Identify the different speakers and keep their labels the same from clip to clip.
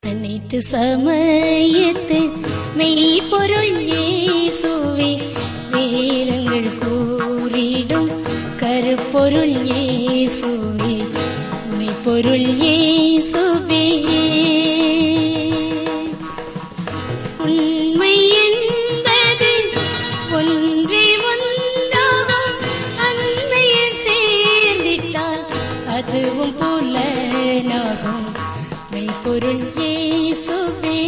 Speaker 1: அனைத்து சமயத்து மெய்ப்பொருள் இயேசுவே, வேதங்கள் கூறிடும் கருப்பொருள் இயேசுவே, மெய்ப்பொருள் இயேசுவே. உண்மை என்பது ஒன்றே ஒன்றாகும், அண்மையில் சேர்ந்திட்டால் அதுவும் புலனாகும், மெய்ப்பொருள் இயேசுவே.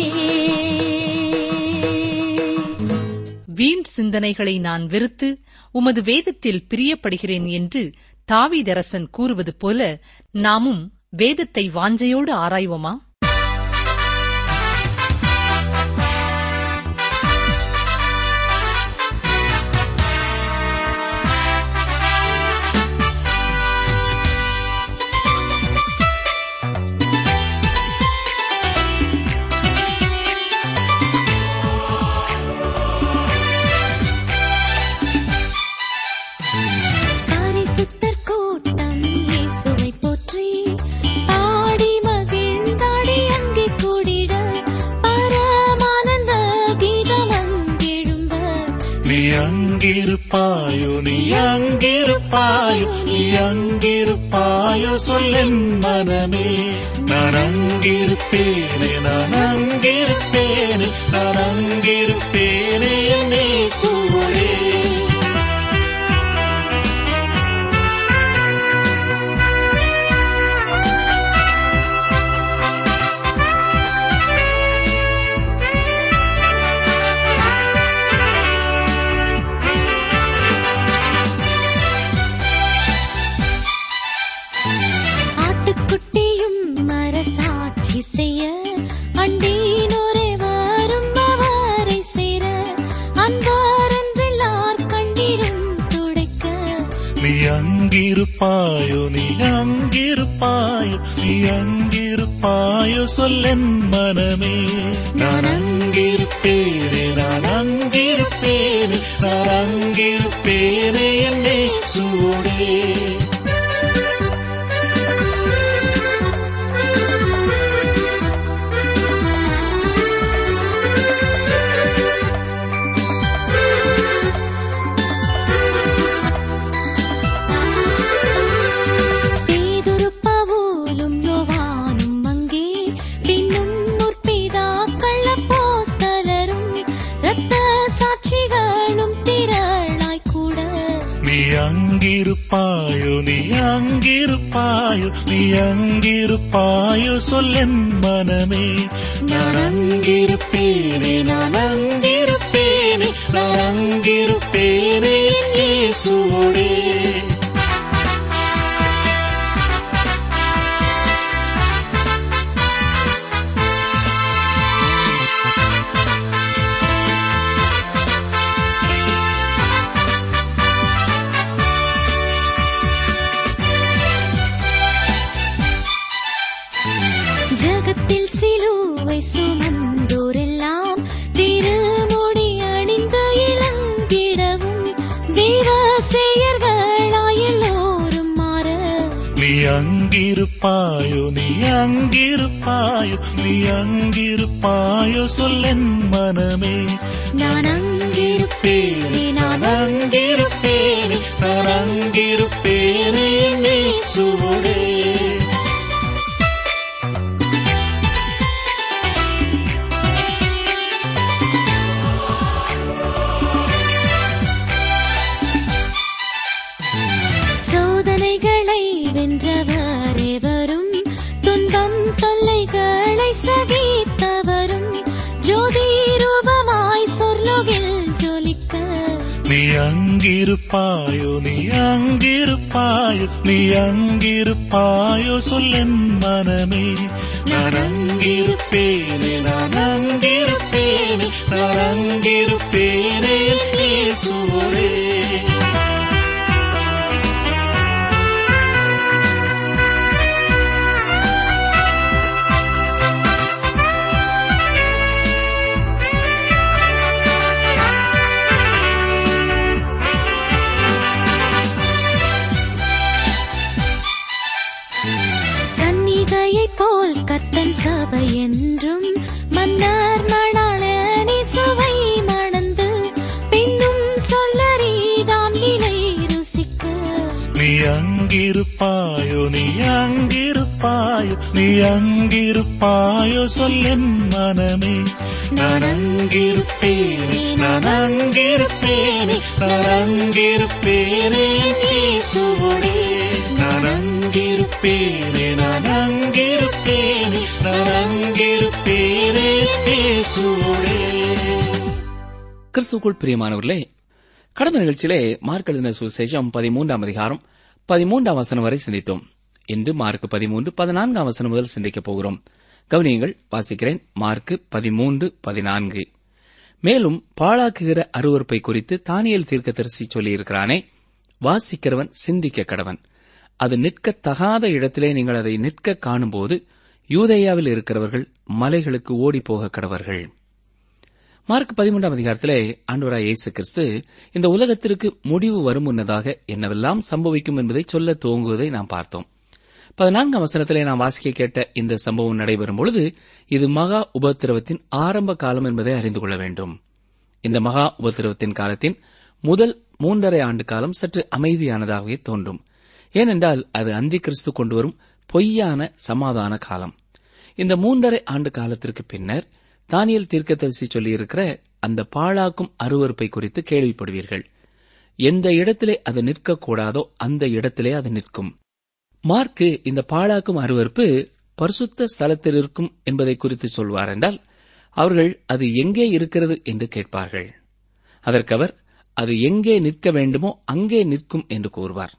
Speaker 2: வீண் சிந்தனைகளை நான் வெறுத்து உமது வேதத்தில் பிரியப்படுகிறேன் என்று தாவீதரசன் கூறுவது போல நாமும் வேதத்தை வாஞ்சையோடு ஆராய்வோமா?
Speaker 3: அங்கிருப்பாயோ நீ அங்கிருப்பாயோ, நீ அங்கிருப்பாயோ சொல்லென் மனமே. நான் அங்கிருப்பேனே, நான் அங்கிருப்பேனே, நான் அங்கிருப்பேனே என் இயேசுவே. அங்கிருப்பாயோ நீ அங்கிருப்பாயோ, நீ அங்கிருப்பாயோ சொல்லென் மனமே. நான் அங்கிருப்பேனே, நான் அங்கிருப்பேனே, நான் அங்கிருப்பேனே என் இயேசுவே. அங்கிருப்பாயோ நீ அங்கிருப்பாயோ, நீ அங்கிருப்பாயோ சொல்லென் மனமே. நான் அங்கிருப்பேனே, நான் அங்கிருப்பேனே, நான் அங்கிருப்பேனே என் இயேசுவே.
Speaker 1: ஜகத்தில் சிலுவை சுமந்தோரெல்லாம் திருமுடி அணிந்து இளங்கிடவும், வீரசேயர்களாய் எல்லோரும் மாற.
Speaker 3: நீ அங்கிருப்பாயோ நீ அங்கிருப்பாயோ, நீ அங்கிருப்பாயோ சொல்லென் மனமே.
Speaker 1: நான் அங்கிருப்பேனே,
Speaker 3: நான் அங்கிருப்பேனே, நான் அங்கிருப்பேனே என் இயேசுவே.
Speaker 1: சோதனைகளை வென்றவரே வரும், துன்பம் தொல்லைகளை சகித்தவரும், ஜோதி ரூபமாய் சொர்லோகில் ஜொலிக்க.
Speaker 3: நீ அங்கிருப்பாயோ நீ அங்கிருப்பாயோ, நீ அங்கிருப்பாயோ சொல்லென் மனமே. நான் அங்கிருப்பேனே, நான் அங்கிருப்பேனே, நான் அங்கிருப்பேனே என் இயேசுவே.
Speaker 1: கன்னிகையைப் போல் கர்த்தன் சபை என்றும்
Speaker 3: அங்கிருப்பாயோ நீ அங்கிருப்பாயோ நீ அங்கிருப்பாயோ சொல்லென் மனமே. நான் அங்கிருப்பேனே நான் அங்கிருப்பேனே நான் அங்கிருப்பேனே இயேசுவோடே. நான் அங்கிருப்பேனே நான் அங்கிருப்பேனே நான் அங்கிருப்பேனே இயேசுவோடே.
Speaker 4: கிறிஸ்துவுக்குள் பிரியமானவர்களே, கடந்த நிகழ்ச்சியிலே மார்க் எழுதின சுவிசேஷம் 13ஆம் அதிகாரம் 13ஆம் வசனம் வரை சிந்தித்தோம். இன்று மார்க் 13-14 வசனம் முதல் சிந்திக்கப் போகிறோம். கவனியுங்கள், வாசிக்கிறேன். மார்க் 13-14. மேலும் பாழாக்குகிற அருவருப்பை குறித்து தானியேல் தீர்க்கதரிசி சொல்லியிருக்கிறானே, வாசிக்கிறவன் சிந்திக்க கடவன். அது நிற்கத்தகாத இடத்திலே நீங்கள் அதை நிற்க காணும்போது யூதேயாவில் இருக்கிறவர்கள் மலைகளுக்கு ஓடிப்போக கடவர்கள். மார்க் 13ஆம் அதிகாரத்திலே ஆண்டவராய் இயேசு கிறிஸ்து இந்த உலகத்திற்கு முடிவு வரும் முன்னதாக என்னவெல்லாம் சம்பவிக்கும் என்பதை சொல்ல துவங்குவதை நாம் பார்த்தோம். 14ஆம் வசனத்திலே நாம் வாசிக்க கேட்ட இந்த சம்பவம் நடைபெறும் பொழுது இது மகா உபத்திரவத்தின் ஆரம்ப காலம் என்பதை அறிந்து கொள்ள வேண்டும். இந்த மகா உபத்திரவத்தின் காலத்தின் முதல் 3.5 ஆண்டு காலம் சற்று அமைதியானதாகவே தோன்றும். ஏனென்றால் அது அந்தி கிறிஸ்து கொண்டு வரும் பொய்யான சமாதான காலம். இந்த 3.5 ஆண்டு காலத்திற்கு பின்னர் தானியேல் தீர்க்கதரிசி சொல்லியிருக்கிற அந்த பாழாக்கும் அருவருப்பை குறித்து கேள்விப்படுவீர்கள். எந்த இடத்திலே அது நிற்கக்கூடாதோ அந்த இடத்திலே அது நிற்கும். மார்க்கு இந்த பாழாக்கும் அருவருப்பு பரிசுத்த ஸ்தலத்தில் இருக்கும் என்பதை குறித்து சொல்வார் என்றால் அவர்கள் அது எங்கே இருக்கிறது என்று கேட்பார்கள். அதற்கு அவர் அது எங்கே நிற்க வேண்டுமோ அங்கே நிற்கும் என்று கூறுவார்.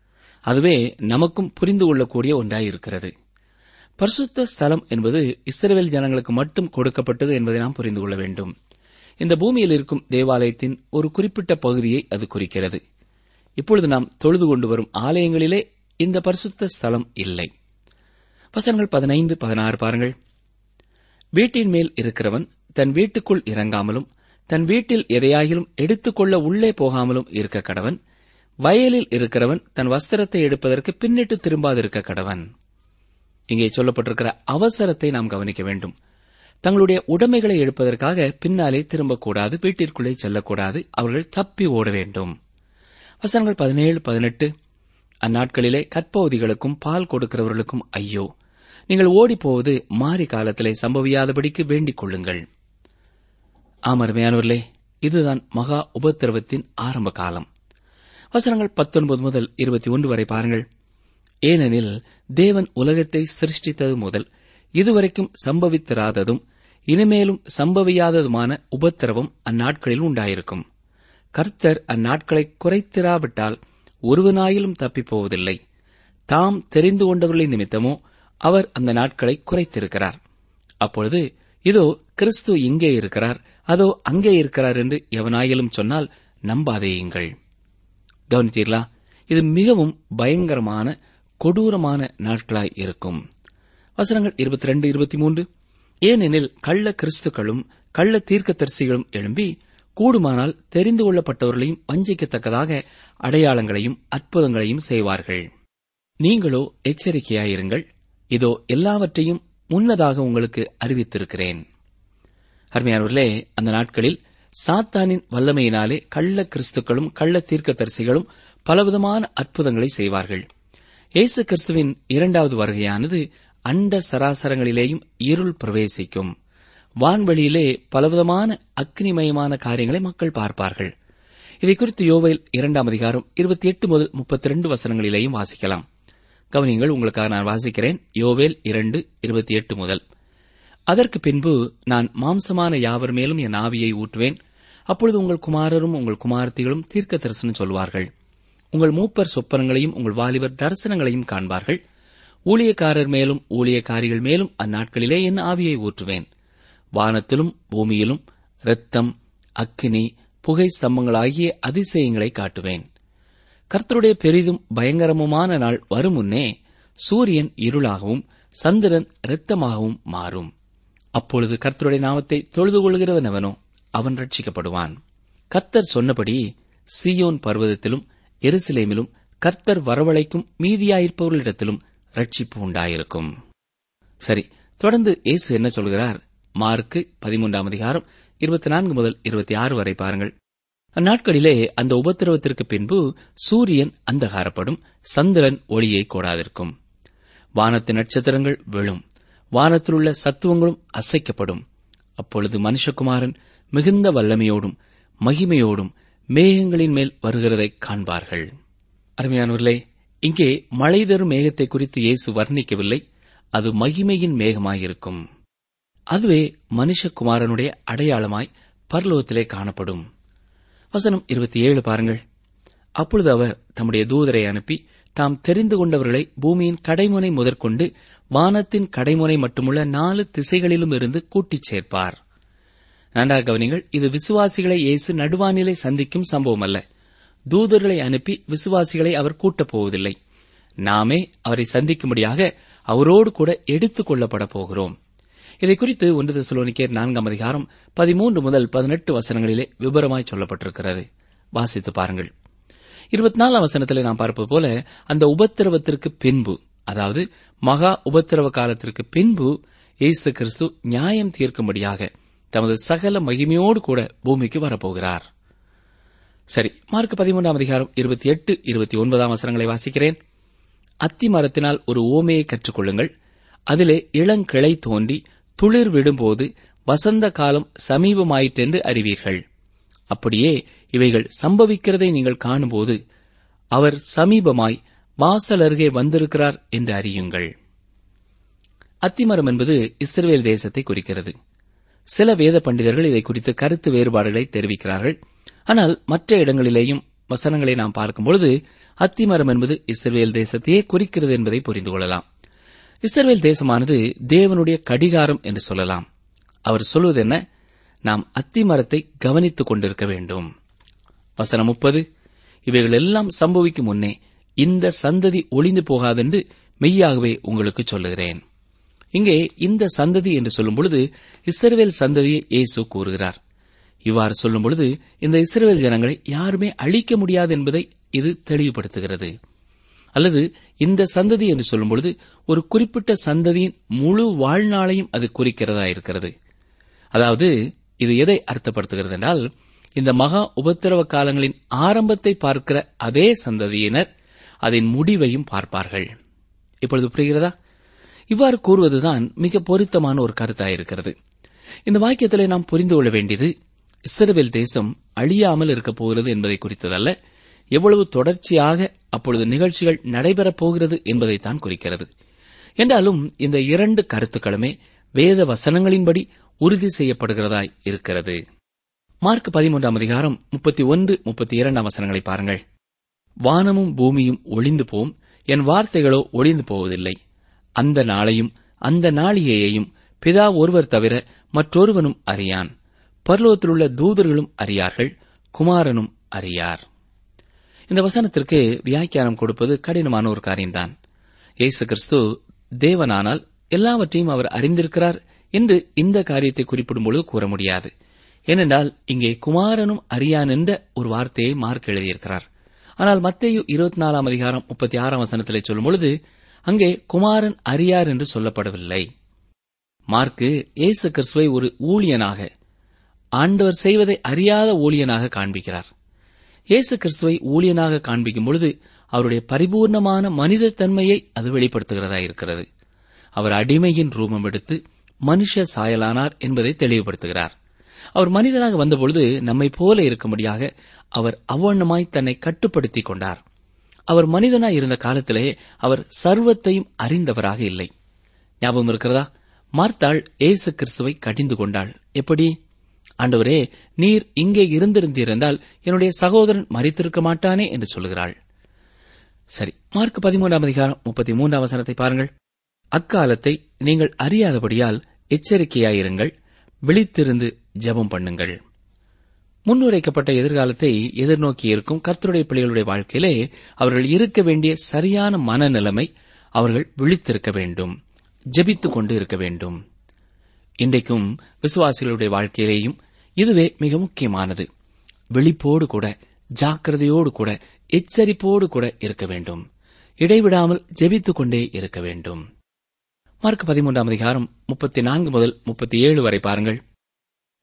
Speaker 4: அதுவே நமக்கும் புரிந்து கொள்ளக்கூடிய ஒன்றாயிருக்கிறது. பரிசுத்த ஸ்தலம் என்பது இஸ்ரவேல் ஜனங்களுக்கு மட்டும் கொடுக்கப்பட்டது என்பதை நாம் புரிந்து கொள்ள வேண்டும். இந்த பூமியில் இருக்கும் தேவாலயத்தின் ஒரு குறிப்பிட்ட பகுதியை அது குறிக்கிறது. இப்பொழுது நாம் தொழுது கொண்டு வரும் ஆலயங்களிலே இந்த பரிசுத்த ஸ்தலம் இல்லை. வசனங்கள் 15-16 பாருங்கள். வீட்டின் மேல் இருக்கிறவன் தன் வீட்டுக்குள் இறங்காமலும் தன் வீட்டில் எதையாகிலும் எடுத்துக்கொள்ள உள்ளே போகாமலும் இருக்க கடவன். வயலில் இருக்கிறவன் தன் வஸ்திரத்தை எடுப்பதற்கு பின்னிட்டு திரும்பாதிருக்க கடவன். இங்கே சொல்லப்பட்டிருக்கிற அவசரத்தை நாம் கவனிக்க வேண்டும். தங்களுடைய உடைமைகளை எடுப்பதற்காக பின்னாலே திரும்பக்கூடாது, வீட்டிற்குள்ளே செல்லக்கூடாது, அவர்கள் தப்பி ஓட வேண்டும். வசனங்கள் 17-18. அந்நாட்களிலே கற்பவதிகளுக்கும் பால் கொடுக்கிறவர்களுக்கும் ஐயோ, நீங்கள் ஓடிப்போவது மாறி காலத்திலே சம்பவியாதபடிக்கு வேண்டிக் கொள்ளுங்கள். ஆமருமையானவர்களே, இதுதான் மகா உபத்திரவத்தின் ஆரம்ப காலம். வசனங்கள் 19-21 வரை பாருங்கள். ஏனெனில் தேவன் உலகத்தை சிருஷ்டித்தது முதல் இதுவரைக்கும் சம்பவித்திராததும் இனிமேலும் சம்பவியாததுமான உபத்திரவம் அந்நாட்களில் உண்டாயிருக்கும். கர்த்தர் அந்நாட்களை குறைத்திராவிட்டால் ஒருவனாயிலும் தப்பிப்போவதில்லை. தாம் தெரிந்து கொண்டவர்களின் நிமித்தமோ அவர் அந்த நாட்களை குறைத்திருக்கிறார். அப்பொழுது இதோ கிறிஸ்து இங்கே இருக்கிறார், அதோ அங்கே இருக்கிறார் என்று எவனாயிலும் சொன்னால் நம்பாதேயுங்கள். கவனித்தீர்களா? இது மிகவும் பயங்கரமான கொடூரமான நாட்களாய் இருக்கும். வசனங்கள் 22-23. ஏனெனில் கள்ள கிறிஸ்துக்களும் கள்ள தீர்க்கதரிசிகளும் எழும்பி கூடுமானால் தெரிந்து கொள்ளப்பட்டவர்களையும் வஞ்சிக்கத்தக்கதாக அடையாளங்களையும் அற்புதங்களையும் செய்வார்கள். நீங்களோ எச்சரிக்கையாயிருங்கள், இதோ எல்லாவற்றையும் முன்னதாக உங்களுக்கு அறிவித்திருக்கிறேன். அருமையானவர்களே, அந்த நாட்களில் சாத்தானின் வல்லமையினாலே கள்ள கிறிஸ்துக்களும் கள்ள தீர்க்கதரிசிகளும் பலவிதமான அற்புதங்களை செய்வார்கள். இயேசு கிறிஸ்துவின் 2வது வருகையானது அண்ட சராசரங்களிலேயும் இருள் பிரவேசிக்கும். வான்வெளியிலே பலவிதமான அக்னிமயமான காரியங்களை மக்கள் பார்ப்பார்கள். இதை குறித்து யோவேல் 2ஆம் அதிகாரம் 28-32 வசனங்களிலேயும் வாசிக்கலாம். கவனியங்கள், உங்களுக்காக நான் வாசிக்கிறேன். யோவேல் 2:28 முதல். அதற்கு பின்பு நான் மாம்சமான யாவர் மேலும் என் ஆவியை ஊற்றுவேன். அப்பொழுது உங்கள் குமாரரும் உங்கள் குமாரத்திகளும் தீர்க்க தரிசனம் சொல்வார்கள். உங்கள் மூப்பர் சொப்பனங்களையும் உங்கள் வாலிபர் தரிசனங்களையும் காண்பார்கள். ஊழியக்காரர் மேலும் ஊழியக்காரிகள் மேலும் அந்நாட்களிலே என் ஆவியை ஊற்றுவேன். வானத்திலும் பூமியிலும் இரத்தம், அக்கினி, புகை ஸ்தம்பங்களாகிய அதிசயங்களை காட்டுவேன். கர்த்தருடைய பெரிதும் பயங்கரமுமான நாள் வரும் முன்னே சூரியன் இருளாகவும் சந்திரன் இரத்தமாகவும் மாறும். அப்பொழுது கர்த்தருடைய நாமத்தை தொழுது கொள்கிறவன் எவனோ அவன் ரட்சிக்கப்படுவான். கர்த்தர் சொன்னபடி சீயோன் பர்வதத்திலும் எருசலேமிலும் கர்த்தர் வரவழைக்கும் மீதியாயிருப்பவர்களிடத்திலும் ரட்சிப்பு உண்டாயிருக்கும். சரி, தொடர்ந்து இயேசு என்ன சொல்கிறார்? மார்க்கு 13ஆம் அதிகாரம் 24 முதல் 26 வரை பாருங்கள். அந்நாட்களிலே அந்த உபத்திரவத்திற்கு பின்பு சூரியன் அந்தகாரப்படும், சந்திரன் ஒளியை கோடாதிருக்கும், வானத்து நட்சத்திரங்கள் விழும், வானத்திலுள்ள சத்துவங்களும் அசைக்கப்படும். அப்பொழுது மனுஷகுமாரன் மிகுந்த வல்லமையோடும் மகிமையோடும் மேகங்களின் மேல் வருகிறதை காண்பார்கள். அருமையானவர்களே, இங்கே மழை தரும் மேகத்தை குறித்து இயேசு வர்ணிக்கவில்லை. அது மகிமையின் மேகமாயிருக்கும். அதுவே மனுஷகுமாரனுடைய அடையாளமாய் பரலோகத்திலே காணப்படும். வசனம் 27 பாருங்கள். அப்பொழுது அவர் தம்முடைய தூதரை அனுப்பி தாம் தெரிந்து கொண்டவர்களை பூமியின் கடைமுனை முதற்கொண்டு வானத்தின் கடைமுனை மட்டுமுள்ள 4 திசைகளிலும் இருந்து கூட்டிச் சேர்ப்பார். நன்றாக கவனிங்கள். இது விசுவாசிகளை இயேசு நடுவானிலே சந்திக்கும் சம்பவம் அல்ல. தூதர்களை அனுப்பி விசுவாசிகளை அவர் கூட்டப் போவதில்லை. நாமே அவரை சந்திக்கும்படியாக அவரோடு கூட எடுத்துக் கொள்ளப்பட போகிறோம். இதை குறித்து 1 தெசலோனிக்கேயர் 4 13 முதல் 18 வசனங்களிலே விபரமாய் சொல்லப்பட்டிருக்கிறது. வாசித்து பாருங்கள். 24 வசனத்திலே நாம் பார்ப்பது போல அந்த உபத்திரவத்திற்கு பின்பு, அதாவது மகா உபத்திரவ காலத்திற்கு பின்பு இயேசு கிறிஸ்து நியாயம் தீர்க்கும்படியாக தமது சகல மகிமையோடு கூட பூமிக்கு வரப்போகிறார். சரி, மார்க் 13 28, 29 வசனங்களை வாசிக்கிறேன். அத்தி மரத்தினால் ஒரு ஓமையை கற்றுக்கொள்ளுங்கள். அதிலே இளங்கிளை தோன்றி துளிர் விடும்போது வசந்த காலம் சமீபமாயிற்றென்று அறிவீர்கள். அப்படியே இவைகள் சம்பவிக்கிறதை நீங்கள் காணும்போது அவர் சமீபமாய் வாசல் அருகே வந்திருக்கிறார் என்று அறியுங்கள். அத்திமரம் என்பது இஸ்ரவேல் தேசத்தை குறிக்கிறது. சில வேத பண்டிதர்கள் இதை குறித்து கருத்து வேறுபாடுகளை தெரிவிக்கிறார்கள். ஆனால் மற்ற இடங்களிலேயும் வசனங்களை நாம் பார்க்கும்பொழுது அத்திமரம் என்பது இஸ்ரவேல் தேசத்தையே குறிக்கிறது என்பதை புரிந்து கொள்ளலாம். இஸ்ரவேல் தேசமானது தேவனுடைய கடிகாரம் என்று சொல்லலாம். அவர் சொல்வது என்ன? நாம் அத்திமரத்தை கவனித்துக் கொண்டிருக்க வேண்டும். வசனம் 30, இவைகள் எல்லாம் சம்பவிக்கும் முன்னே இந்த சந்ததி ஒளிந்து போகாதென்று மெய்யாகவே உங்களுக்கு சொல்லுகிறேன். இங்கே இந்த சந்ததி என்று சொல்லும் பொழுது இஸ்ரவேல் சந்ததியை இயேசு கூறுகிறார். இவ்வாறு சொல்லும் பொழுது இந்த இஸ்ரவேல் ஜனங்களை யாருமே அழிக்க முடியாது என்பதை இது தெளிவுபடுத்துகிறது. அல்லது இந்த சந்ததி என்று சொல்லும் பொழுது ஒரு குறிப்பிட்ட சந்ததியின் முழு வாழ்நாளையும் அது குறிக்கிறதா இருக்கிறது. அதாவது இது எதை அர்த்தப்படுத்துகிறது என்றால், இந்த மகா உபத்திரவ காலங்களின் ஆரம்பத்தை பார்க்கிற அதே சந்ததியினர் அதன் முடிவையும் பார்ப்பார்கள். இப்பொழுது புரிகிறதா? இவ்வாறு கூறுவதுதான் மிக பொருத்தமான ஒரு கருத்தாயிருக்கிறது. இந்த வாக்கியத்திலே நாம் புரிந்து கொள்ள வேண்டியது இஸ்ரவேல் தேசம் அழியாமல் இருக்கப் போகிறது என்பதை குறித்ததல்ல, எவ்வளவு தொடர்ச்சியாக அப்பொழுது நிகழ்ச்சிகள் நடைபெறப் போகிறது என்பதைத்தான் குறிக்கிறது. என்றாலும் இந்த 2 கருத்துக்களுமே வேத வசனங்களின்படி உறுதி செய்யப்படுகிறதாய் இருக்கிறது. மார்க் 13 31, 32 வசனங்களை பாருங்கள். வானமும் பூமியும் ஒளிந்து போம், என் வார்த்தைகளோ ஒளிந்து போவதில்லை. அந்த நாளையும் அந்த நாளிகையையும் பிதா ஒருவர் தவிர மற்றொருவனும் அறியான். பரலோகத்திலுள்ள தூதர்களும் அறியார்கள், குமாரனும் அறியார். இந்த வசனத்திற்கு வியாக்கியானம் கொடுப்பது கடினமான ஒரு காரியம்தான். இயேசு கிறிஸ்து தேவனானால் எல்லாவற்றையும் அவர் அறிந்திருக்கிறார் என்று இந்த காரியத்தை குறிப்பிடும்போது கூற முடியாது. ஏனென்றால் இங்கே குமாரனும் அறியான் என்ற ஒரு வார்த்தையை மார்க் எழுதியிருக்கிறார். ஆனால் மத்தேயு 24 36 வசனத்திலே சொல்லும் பொழுது அங்கே குமாரன் அறியார் என்று சொல்லப்படவில்லை. மார்க்கு இயேசு கிறிஸ்துவை ஒரு ஊழியனாக, ஆண்டவர் செய்வதை அறியாத ஊழியனாக காண்பிக்கிறார். இயேசு கிறிஸ்துவை ஊழியனாக காண்பிக்கும் பொழுது அவருடைய பரிபூர்ணமான மனித தன்மையை அது வெளிப்படுத்துகிறதா இருக்கிறது. அவர் அடிமையின் ரூபம் எடுத்து மனுஷ சாயலானார் என்பதை தெளிவுபடுத்துகிறார். அவர் மனிதனாக வந்தபொழுது நம்மை போல இருக்கும்படியாக அவர் அவ்வண்ணமாய் தன்னை கட்டுப்படுத்திக் கொண்டார். அவர் மனிதனாய் இருந்த காலத்திலே அவர் சர்வத்தையும் அறிந்தவராக இல்லை. ஞாபகம் இருக்கிறதா? மார்த்தாள் இயேசு கிறிஸ்துவை கடிந்து கொண்டாள். எப்படி? ஆண்டவரே, நீர் இங்கே இருந்திருந்தீர் என்றால் என்னுடைய சகோதரன் மரித்திருக்க மாட்டானே என்று சொல்லுகிறாள். சரி, மார்க் 13 33 வசனத்தை பாருங்கள். அக்காலத்தை நீங்கள் அறியாதபடியால் எச்சரிக்கையாயிருங்கள், விழித்திருந்து ஜெபம் பண்ணுங்கள். முன்னுரைக்கப்பட்ட எதிர்காலத்தை எதிர்நோக்கி இருக்கும் கர்த்தருடைய பிள்ளைகளுடைய வாழ்க்கையிலே அவர்கள் இருக்க வேண்டிய சரியான மனநிலைமை, அவர்கள் விழித்திருக்க வேண்டும், ஜெபித்துக் கொண்டு இருக்க வேண்டும். இன்றைக்கும் விசுவாசிகளுடைய வாழ்க்கையிலேயும் இதுவே மிக முக்கியமானது. விழிப்போடு கூட, ஜாக்கிரதையோடு கூட, எச்சரிப்போடு கூட இருக்க வேண்டும். இடைவிடாமல் ஜெபித்துக் கொண்டே இருக்க வேண்டும். மார்க் 13 34 முதல் 37 வரை பாருங்கள்.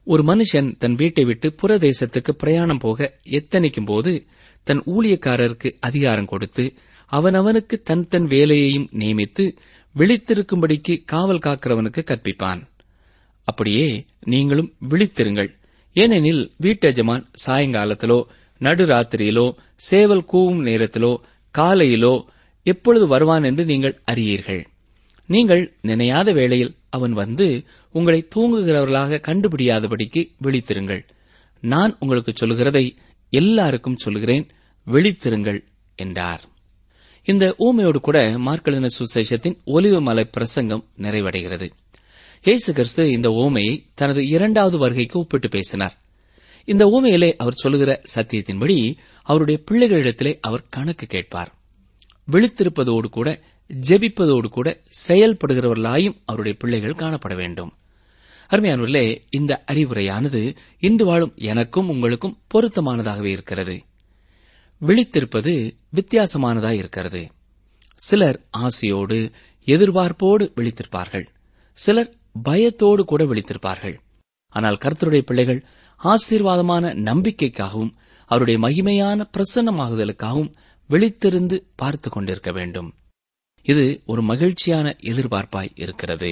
Speaker 4: ஒரு மனுஷன் தன் வீட்டை விட்டு புறதேசத்துக்கு பிரயாணம் போக எத்தனிக்கும் போது தன் ஊழியக்காரருக்கு அதிகாரம் கொடுத்து அவனவனுக்கு தன் தன் வேலையையும் நியமித்து விழித்திருக்கும்படிக்கு காவல் காக்கிறவனுக்கு கற்பிப்பான். அப்படியே நீங்களும் விழித்திருங்கள். ஏனெனில் வீட்டெஜமான் சாயங்காலத்திலோ நடுராத்திரியிலோ சேவல் கூவும் நேரத்திலோ காலையிலோ எப்பொழுது வருவான் என்று நீங்கள் அறியீர்கள். நீங்கள் நினையாத வேளையில் அவன் வந்து உங்களை தூங்குகிறவர்களாக கண்டுபிடியாதபடிக்கு விழித்திருங்கள். நான் உங்களுக்கு சொல்லுகிறதை எல்லாருக்கும் சொல்லுகிறேன், விழித்திருங்கள் என்றார். இந்த ஊமையோடு கூட மார்க் எழுதின சுவிசேஷத்தின் ஒலிவ மலை பிரசங்கம் நிறைவடைகிறது. இயேசு கிறிஸ்து இந்த ஊமையை தனது இரண்டாவது வருகைக்கு ஒப்பிட்டு பேசினார். இந்த ஊமையிலே அவர் சொல்லுகிற சத்தியத்தின்படி அவருடைய பிள்ளைகளிடத்திலே அவர் கணக்கு கேட்பார். விழித்திருப்பதோடு கூட ஜெபிப்பதோடு கூட செயல்படுகிறவர்களாயும் அவருடைய பிள்ளைகள் காணப்பட வேண்டும். அருமையானவர்களே, இந்த அறிவுரையானது இன்று வாழும் எனக்கும் உங்களுக்கும் பொருத்தமானதாகவே இருக்கிறது. விழித்திருப்பது வித்தியாசமானதாய் இருக்கிறது. சிலர் ஆசையோடு எதிர்பார்ப்போடு விழித்திருப்பார்கள், சிலர் பயத்தோடு கூட விழித்திருப்பார்கள். ஆனால் கர்த்தருடைய பிள்ளைகள் ஆசீர்வாதமான நம்பிக்கைக்காகவும் அவருடைய மகிமையான பிரசன்னமாகுதலுக்காகவும் விழித்திருந்து பார்த்துக் கொண்டிருக்க வேண்டும். இது ஒரு மகிழ்ச்சியான எதிர்பார்ப்பாய் இருக்கிறது.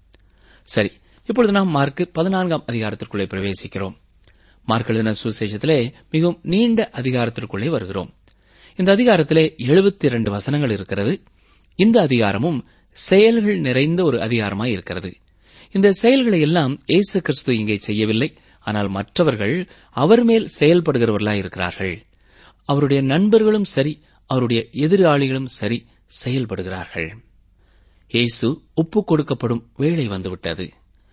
Speaker 4: சரி, இப்பொழுது நாம் மார்க் 14ஆம் அதிகாரத்திற்குள்ளே பிரவேசிக்கிறோம். மார்க் எழுதின சுவிசேஷத்திலே மிகவும் நீண்ட அதிகாரத்திற்குள்ளே வருகிறோம். இந்த அதிகாரத்திலே 72 வசனங்கள் இருக்கிறது. இந்த அதிகாரமும் செயல்கள் நிறைந்த ஒரு அதிகாரமாய் இருக்கிறது. இந்த செயல்களை எல்லாம் இயேசு கிறிஸ்து இங்கே செய்யவில்லை. ஆனால் மற்றவர்கள் அவர் மேல் செயல்படுகிறவர்களாய் இருக்கிறார்கள். அவருடைய நண்பர்களும் சரி, அவருடைய எதிராளிகளும் சரி செயல்படுகிறார்கள். இயேசு ஒப்புக் கொடுக்கப்படும் வேளை வந்துவிட்டது.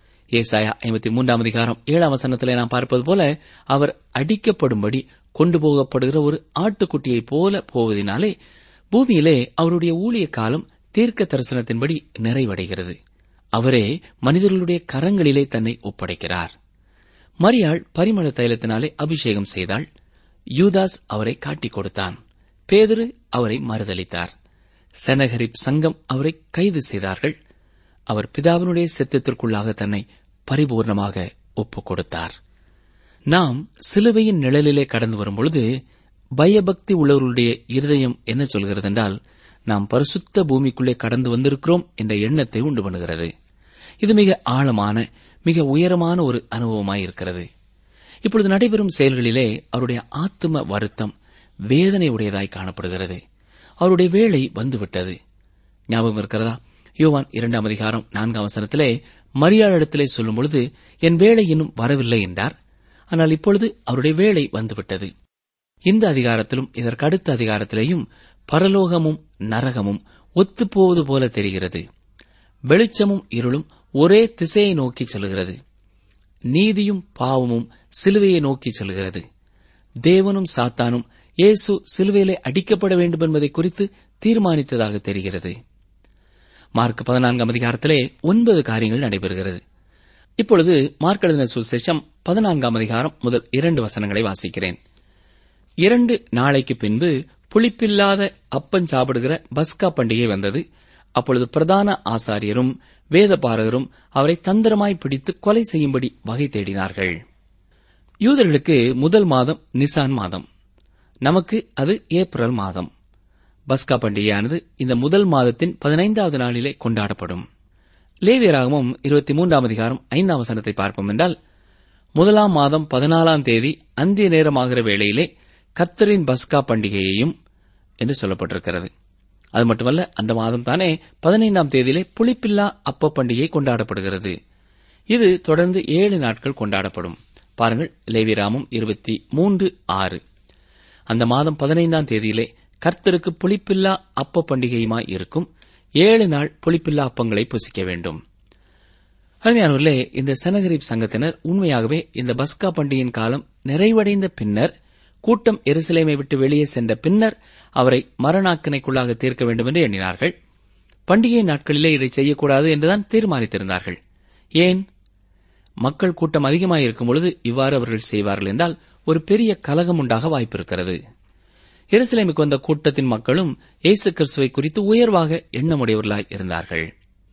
Speaker 4: ஏசாயா 53ஆம் அதிகாரம் 7ஆம் வசனத்திலே நாம் பார்ப்பது போல அவர் அடிக்கப்படும்படி கொண்டு போகப்படுகிற ஒரு ஆட்டுக்குட்டியைப் போல போவதினாலே பூமியிலே அவருடைய ஊழிய காலம் தீர்க்க தரிசனத்தின்படி நிறைவடைகிறது. அவரே மனிதர்களுடைய கரங்களிலே தன்னை ஒப்படைக்கிறார். மரியாள் பரிமள தைலத்தினாலே அபிஷேகம் செய்தாள். யூதாஸ் அவரை காட்டிக் கொடுத்தான். பேதுரு அவரை மறுதலித்தார். செனகரிப் சங்கம் அவரை கைது செய்தார்கள். அவர் பிதாவினுடைய சித்தத்திற்குள்ளாக தன்னை பரிபூர்ணமாக ஒப்புக் கொடுத்தார். நாம் சிலுவையின் நிழலிலே கடந்து வரும்பொழுது பயபக்தி உள்ளவர்களுடைய இருதயம் என்ன சொல்கிறது என்றால், நாம் பரிசுத்த பூமிக்குள்ளே கடந்து வந்திருக்கிறோம் என்ற எண்ணத்தை உண்டு பண்ணுகிறது. இது மிக ஆழமான, மிக உயரமான ஒரு அனுபவமாயிருக்கிறது. இப்பொழுது நடைபெறும் செயல்களிலே அவருடைய ஆத்தும வருத்தம் வேதனை உடையதாய் காணப்படுகிறது. அவருடைய வேளை வந்துவிட்டது. ஞாபகம் இருக்கிறதா? யோவான் 2ஆம் அதிகாரம் 4ஆம் வசனத்திலே மரியாளிடத்திலே சொல்லும் பொழுது, என் வேளை இன்னும் வரவில்லை என்றார். ஆனால் இப்பொழுது அவருடைய வேளை வந்துவிட்டது. இந்த அதிகாரத்திலும் இதற்கடுத்த அதிகாரத்திலேயும் பரலோகமும் நரகமும் ஒத்துப்போவது போல தெரிகிறது. வெளிச்சமும் இருளும் ஒரே திசையை நோக்கி செல்கிறது. நீதியும் பாவமும் சிலுவையை நோக்கி செல்கிறது. தேவனும் சாத்தானும் இயேசு சிலுவையிலே அடிக்கப்பட வேண்டும் என்பதை குறித்து தீர்மானித்ததாக தெரிகிறது. மார்க் 14ஆம் அதிகாரத்திலே 9 காரியங்கள் நடைபெறுகிறது. இப்பொழுது மார்க் எழுதின சுவிசேஷம் 14ஆம் அதிகாரம் முதல் 2 வசனங்களை வாசிக்கிறேன். 2 நாளைக்கு பின்பு புளிப்பில்லாத அப்பம் சாப்பிடுகிற பஸ்கா பண்டிகை வந்தது. அப்பொழுது பிரதான ஆசாரியரும் வேதபாரகரும் அவரை தந்திரமாய் பிடித்து கொலை செய்யும்படி வகை தேடினார்கள். யூதர்களுக்கு முதல் மாதம் நிசான் மாதம், நமக்கு அது ஏப்ரல் மாதம். பஸ்கா பண்டிகையானது இந்த முதல் மாதத்தின் 15வது நாளிலே கொண்டாடப்படும். லேவியராகமம் 23ஆம் அதிகாரம் 5ஆம் வசனத்தை பார்ப்போம் என்றால், முதலாம் மாதம் 14ஆம் தேதி அந்திய நேரமாகிற வேளையிலே கர்த்தரின் பஸ்கா பண்டிகையையும் என்று சொல்லப்பட்டிருக்கிறது. அது மட்டுமல்ல, அந்த மாதம் தானே 15ஆம் தேதியிலே புளிப்பில்லா அப்ப பண்டிகை கொண்டாடப்படுகிறது. இது தொடர்ந்து 7 நாட்கள் கொண்டாடப்படும். பாருங்கள், லேவியராகமம் 23:6. அந்த மாதம் 15ஆம் தேதியிலே கர்த்தருக்கு புளிப்பில்லா அப்ப பண்டிகையுமாய் இருக்கும். 7 நாள் புளிப்பில்லா அப்பங்களை புசிக்க வேண்டும். அருமையானவர்களே, இந்த செனகரிப் சங்கத்தினர் உண்மையாகவே இந்த பஸ்கா பண்டிகையின் காலம் நிறைவடைந்த பின்னர், கூட்டம் எருசலேமை விட்டு வெளியே சென்ற பின்னர் அவரை மரணாக்கினைக்குள்ளாக தீர்க்க வேண்டும் என்று எண்ணினார்கள். பண்டிகை நாட்களிலே இதை செய்யக்கூடாது என்றுதான் தீர்மானித்திருந்தார்கள். ஏன்? மக்கள் கூட்டம் அதிகமாயிருக்கும் பொழுது இவ்வாறு அவர்கள் செய்வார்கள் என்றால் ஒரு பெரிய கலகம் உண்டாக வாய்ப்பிருக்கிறது. எருசலேமுக்கு வந்த கூட்டத்தின் மக்களும் இயேசு கிறிஸ்துவை குறித்து உயர்வாக எண்ணமுடையவர்களாய் இருந்தார்கள்.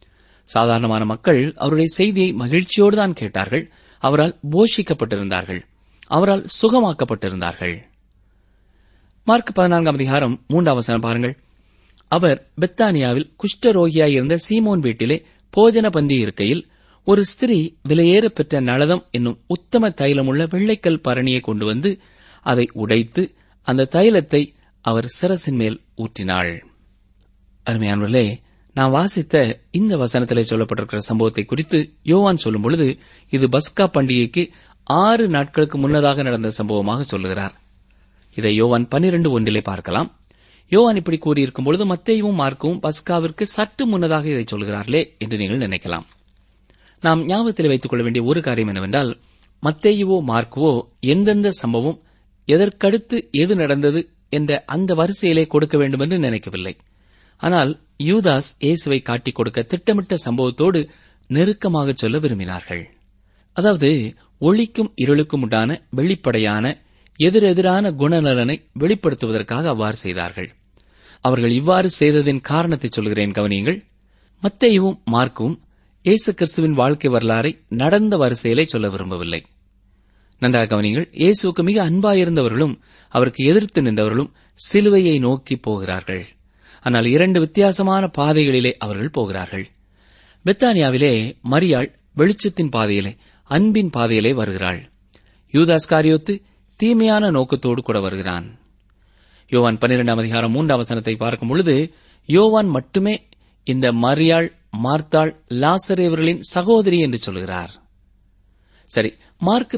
Speaker 4: சாதாரணமான மக்கள் அவருடைய செய்தியை மகிழ்ச்சியோடு தான் கேட்டார்கள். அவரால் போஷிக்கப்பட்டிருந்தார்கள். அவரால் சுகமாக்கப்பட்டிருந்தார்கள். மார்க் 14 பாருங்கள். அவர் பெத்தானியாவில் குஷ்டரோகியாயிருந்த சீமோன் வீட்டிலே போஜன பந்தி இருக்கையில் ஒரு ஸ்திரீ விலையேற பெற்ற நளதம் என்னும் உத்தம தைலமுள்ள வெள்ளைக்கல் பரணியை கொண்டு வந்து அதை உடைத்து அந்த தைலத்தை அவர் சிரசின் மேல் ஊற்றினாள். அருமையானவர்களே, நான் வாசித்த இந்த வசனத்திலே சொல்லப்பட்டிருக்கிற சம்பவத்தை குறித்து யோவான் சொல்லும் பொழுது இது பஸ்கா பண்டிகைக்கு 6 நாட்களுக்கு முன்னதாக நடந்த சம்பவமாக சொல்லுகிறார். இதை யோவான் 12:1 பார்க்கலாம். யோவான் இப்படி கூறியிருக்கும் பொழுது மத்தேயுவும் மார்க்கவும் பஸ்காவிற்கு சற்று முன்னதாக இதை சொல்கிறார்களே என்று நீங்கள் நினைக்கலாம். நாம் ஞாபகத்தில் வைத்துக் கொள்ள வேண்டிய ஒரு காரியம் என்னவென்றால், மத்தேயுவோ மார்க்குவோ எந்தெந்த சம்பவம் எதற்கடுத்து எது நடந்தது என்ற அந்த வரிசையிலே கொடுக்க வேண்டும் என்று நினைக்கவில்லை. ஆனால் யூதாஸ் இயேசுவை காட்டிக் கொடுக்க திட்டமிட்ட சம்பவத்தோடு நெருக்கமாக சொல்ல விரும்பினார்கள். அதாவது ஒளிக்கும் இருளுக்கும் உண்டான வெளிப்படையான எதிரெதிரான குணநலனை வெளிப்படுத்துவதற்காக அவ்வாறு செய்தார்கள். அவர்கள் இவ்வாறு செய்ததின் காரணத்தை சொல்கிறேன், கவனியுங்கள். மத்தேயுவும் மார்க்கும் இயேசு கிறிஸ்துவின் வாழ்க்கை வரலாறை நடந்த வரிசையிலே சொல்ல விரும்பவில்லை. நன்றாக கவனியுங்கள். இயேசுவுக்கு மிக அன்பாயிருந்தவர்களும் அவருக்கு எதிர்த்து நின்றவர்களும் சிலுவையை நோக்கி போகிறார்கள். ஆனால் 2 வித்தியாசமான பாதைகளிலே அவர்கள் போகிறார்கள். பெத்தானியாவிலே மரியாள் வெளிச்சத்தின் பாதையிலே, அன்பின் பாதையிலே வருகிறாள். யூதாஸ் காரியோத்து தீமையான நோக்கத்தோடு கூட வருகிறான். யோவான் 12:3 பார்க்கும் பொழுது யோவான் மட்டுமே இந்த மரியாள், மார்த்தாள், லாசரு இவர்களின் சகோதரி என்று சொல்கிறார். சரி, மார்க்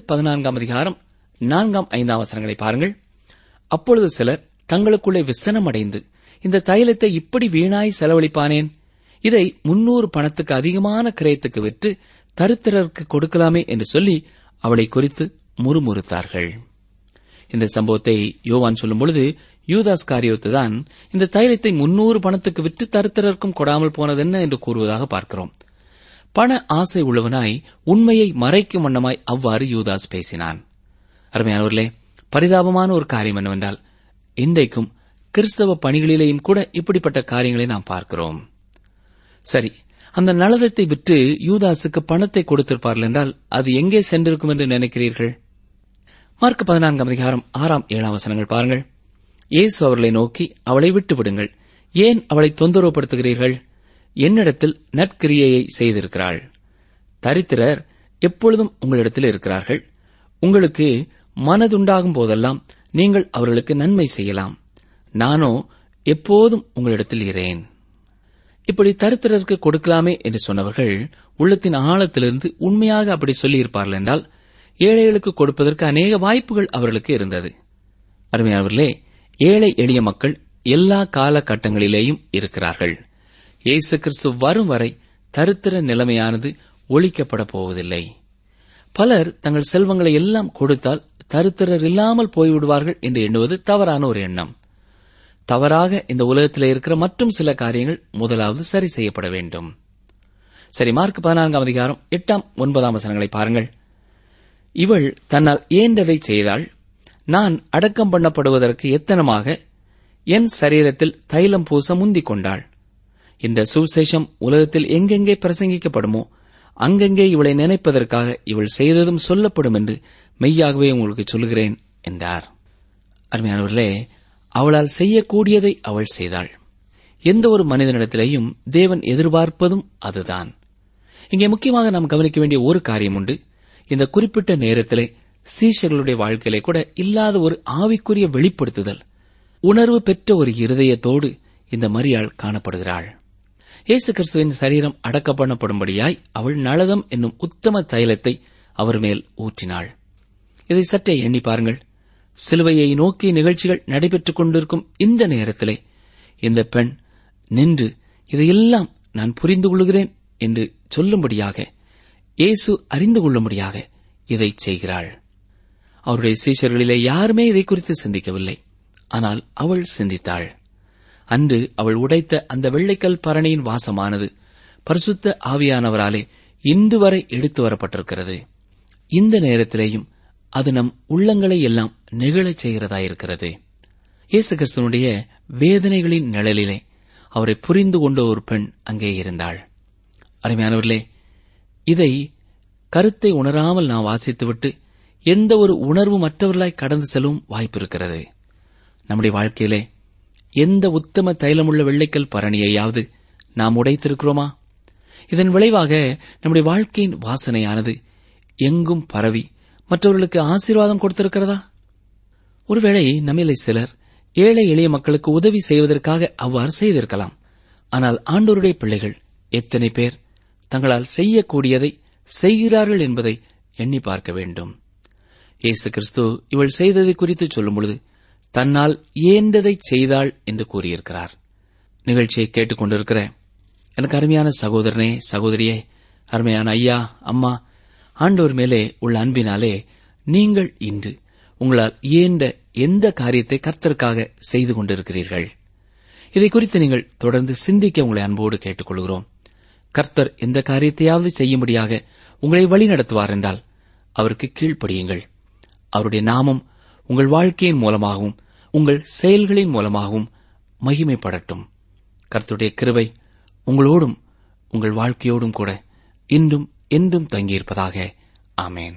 Speaker 4: 14:4-5 பாருங்கள். அப்பொழுது சிலர் தங்களுக்குள்ளே விசனம் அடைந்து, இந்த தைலத்தை இப்படி வீணாய் செலவழிப்பானேன்? இதை 300 பணத்துக்கு அதிகமான கிரயத்துக்கு விற்று தரித்திரருக்கு கொடுக்கலாமே என்று சொல்லி அவளை குறித்து முறுமுறுத்தார்கள். இந்த சம்பவத்தை யோவான் சொல்லும் பொழுது யூதாஸ் காரியோத்து தான் இந்த தைலத்தை 300 பணத்துக்கு விற்று தரித்திரருக்கும் கொடாமல் போனதென்ன என்று கூறுவதாக பார்க்கிறோம். பண ஆசை உள்ளவனாய் உண்மையை மறைக்கும் வண்ணமாய் அவ்வாறு யூதாஸ் பேசினான். அருமையானவர்களே, பரிதாபமான ஒரு காரியம் என்னவென்றால், இன்றைக்கும் கிறிஸ்தவ பணிகளிலேயும் கூட இப்படிப்பட்ட காரியங்களை நாம் பார்க்கிறோம். சரி, அந்த நளதத்தை விற்று யூதாசுக்கு பணத்தை கொடுத்திருப்பார்கள் என்றால் அது எங்கே சென்றிருக்கும் என்று நினைக்கிறீர்கள்? மார்க் 14:6-7 பாருங்கள். இயேசு அவர்களை நோக்கி, அவளை விட்டு விடுங்கள், ஏன் அவளை தொந்தரவுப்படுத்துகிறீர்கள்? என்னிடத்தில் நற்கிரியையை செய்திருக்கிறாள். தரித்திரர் எப்பொழுதும் உங்களிடத்தில் இருக்கிறார்கள். உங்களுக்கு மனதுண்டாகும் போதெல்லாம் நீங்கள் அவர்களுக்கு நன்மை செய்யலாம். நானோ எப்போதும் உங்களிடத்தில் இரேன். இப்படி தரித்திரருக்கு கொடுக்கலாமே என்று சொன்னவர்கள் உள்ளத்தின் ஆழத்திலிருந்து உண்மையாக அப்படி சொல்லியிருப்பார்கள் என்றால் ஏழைகளுக்கு கொடுப்பதற்கு அநேக வாய்ப்புகள் அவர்களுக்கு இருந்தது. அருமையானவர்களே, ஏழை எளிய மக்கள் எல்லா காலகட்டங்களிலேயும் இருக்கிறார்கள். இயேசு கிறிஸ்து வரும் வரை தரித்திர நிலைமையானது ஒழிக்கப்பட போவதில்லை. பலர் தங்கள் செல்வங்களை எல்லாம் கொடுத்தால் தரித்திரர் இல்லாமல் போய்விடுவார்கள் என்று எண்ணுவது தவறான ஒரு எண்ணம். தவறாக இந்த உலகத்தில் இருக்கிற மற்றும் சில காரியங்கள் முதலாவது சரி செய்யப்பட வேண்டும். சரி, மார்க் 14:8-9 பாருங்கள். இவள் தன்னால் ஏண்டதை செய்தாள். நான் அடக்கம் பண்ணப்படுவதற்கு எத்தனமாக என் சரீரத்தில் தைலம் பூச முந்திக் கொண்டாள். இந்த சுவிசேஷம் உலகத்தில் எங்கெங்கே பிரசங்கிக்கப்படுமோ அங்கெங்கே இவளை நினைப்பதற்காக இவள் செய்ததும் சொல்லப்படும் என்று மெய்யாகவே உங்களுக்கு சொல்கிறேன் என்றார். அருமையானவர்களே, அவளால் செய்யக்கூடியதை அவள் செய்தாள். எந்த ஒரு மனிதனிடத்திலேயும் தேவன் எதிர்பார்ப்பதும் அதுதான். இங்கே முக்கியமாக நாம் கவனிக்க வேண்டிய ஒரு காரியம் உண்டு. இந்த குறிப்பிட்ட நேரத்திலே சீஷர்களுடைய வாழ்க்கையிலே கூட இல்லாத ஒரு ஆவிக்குரிய வெளிப்படுத்துதல், உணர்வு பெற்ற ஒரு இருதயத்தோடு இந்த மரியாள் காணப்படுகிறாள். இயேசு கிறிஸ்துவின் சரீரம் அடக்க பண்ணப்படும்படியாய் அவள் நளதம் என்னும் உத்தம தைலத்தை அவர் மேல் ஊற்றினாள். இதை சற்றே எண்ணி பாருங்கள். சிலுவையை நோக்கி நிகழ்ச்சிகள் நடைபெற்றுக் கொண்டிருக்கும் இந்த நேரத்திலே இந்த பெண் நின்று இதையெல்லாம் நான் புரிந்து கொள்கிறேன் என்று சொல்லும்படியாக, இயேசு அறிந்து கொள்ளும்படியாக இதை செய்கிறாள். அவருடைய சீஷர்களிலே யாருமே இதை குறித்து சிந்திக்கவில்லை. ஆனால் அவள் சிந்தித்தாள். அன்று அவள் உடைத்த அந்த வெள்ளைக்கல் பரணியின் வாசமானது பரிசுத்த ஆவியானவராலே இன்று வரை எடுத்து வரப்பட்டிருக்கிறது. இந்த நேரத்திலேயும் அது நம் உள்ளங்களை எல்லாம் நெகிழச் செய்கிறதாயிருக்கிறது. இயேசு கிறிஸ்துவனுடைய வேதனைகளின் நிழலிலே அவரை புரிந்து கொண்ட ஒரு பெண் அங்கே இருந்தாள். அருமையானவர்களே, இதை கருத்தை உணராமல் நாம் வாசித்துவிட்டு எந்த ஒரு உணர்வு மற்றவர்களாய் கடந்து செல்லவும் வாய்ப்பு இருக்கிறது. நம்முடைய வாழ்க்கையிலே எந்த உத்தம தைலமுள்ள வெள்ளைக்கல் பரணியையாவது நாம் உடைத்திருக்கிறோமா? இதன் விளைவாக நம்முடைய வாழ்க்கையின் வாசனையானது எங்கும் பரவி மற்றவர்களுக்கு ஆசீர்வாதம் கொடுத்திருக்கிறதா? ஒருவேளை நம்மிலே சிலர் ஏழை எளிய மக்களுக்கு உதவி செய்வதற்காக அவ்வாறு செய்திருக்கலாம். ஆனால் ஆண்டவருடைய பிள்ளைகள் எத்தனை பேர் தங்களால் செய்யக்கூடியதை செய்கிறார்கள் என்பதை எண்ணி பார்க்க வேண்டும். இயேசு கிறிஸ்து இவள் செய்ததை குறித்து சொல்லும் பொழுது தன்னால் இயன்றதை செய்தாள் என்று கூறியிருக்கிறார். நிகழ்ச்சியை கேட்டுக் கொண்டிருக்கிற எனக்கு அருமையான சகோதரனே, சகோதரியே, அருமையான ஐயா, அம்மா, ஆண்டவர் மேலே உள்ள அன்பினாலே நீங்கள் இன்று உங்களால் இயன்ற எந்த காரியத்தை கர்த்தருக்காக செய்து கொண்டிருக்கிறீர்கள்? இதை குறித்து நீங்கள் தொடர்ந்து சிந்திக்க உங்களை அன்போடு கேட்டுக் கொள்கிறோம். கர்த்தர் எந்த காரியத்தையாவது செய்யும்படியாக உங்களை வழிநடத்துவார் என்றால் அவருக்கு கீழ்ப்படியுங்கள். அவருடைய நாமம் உங்கள் வாழ்க்கையின் மூலமாகவும் உங்கள் செயல்களின் மூலமாகவும் மகிமைப்படட்டும். கர்த்தருடைய கிருபை உங்களோடும் உங்கள் வாழ்க்கையோடும் கூட இன்றும் என்றும் தங்கியிருப்பதாக. ஆமேன்.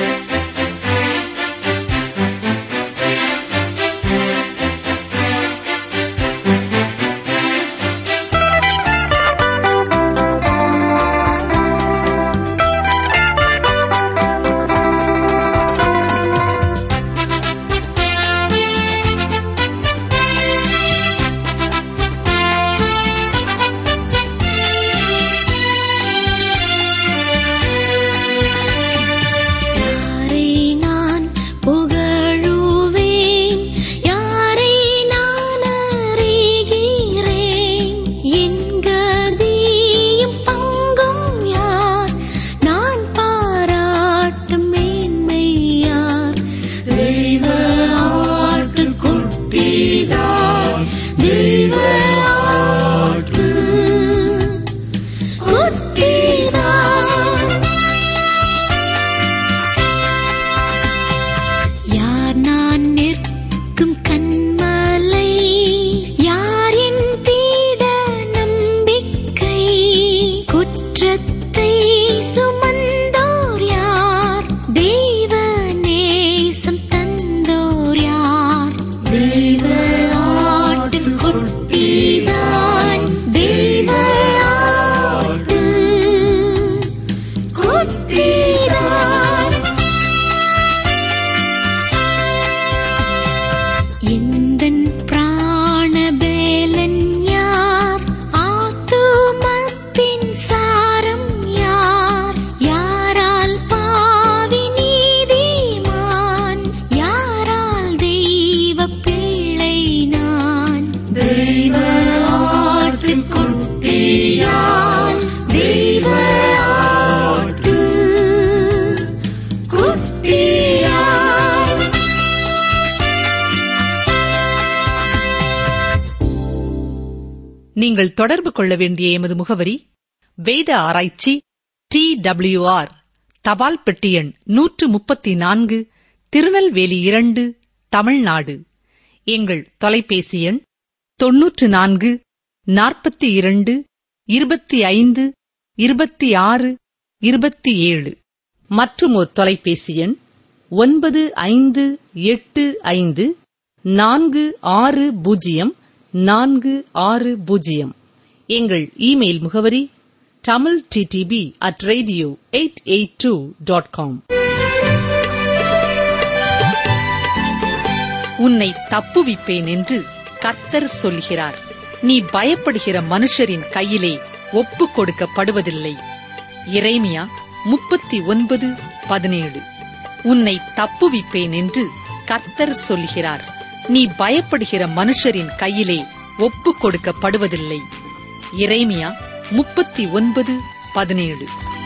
Speaker 2: நீங்கள் தொடர்பு கொள்ள வேண்டிய எமது முகவரி: வேத ஆராய்ச்சி, TWR, தபால் பெட்டி எண் 134, திருநெல்வேலி 2, தமிழ்நாடு. எங்கள் தொலைபேசி எண் 94 42 25 26 27. மற்றும் ஒரு தொலைபேசி எண் 9585 460 460. எங்கள் இமெயில் முகவரி tamilttb@radio882.com. உன்னை தப்புவிப்பேன் என்று கர்த்தர் சொல்கிறார். நீ பயப்படுகிற மனுஷரின் கையிலே ஒப்புக் கொடுக்கப்படுவதில்லை. எரேமியா 39:17. உன்னை தப்புவிப்பேன் என்று கர்த்தர் சொல்கிறார். நீ பயப்படுகிற மனுஷரின் கையிலே ஒப்புக் கொடுக்கப்படுவதில்லை. எரேமியா 39:17.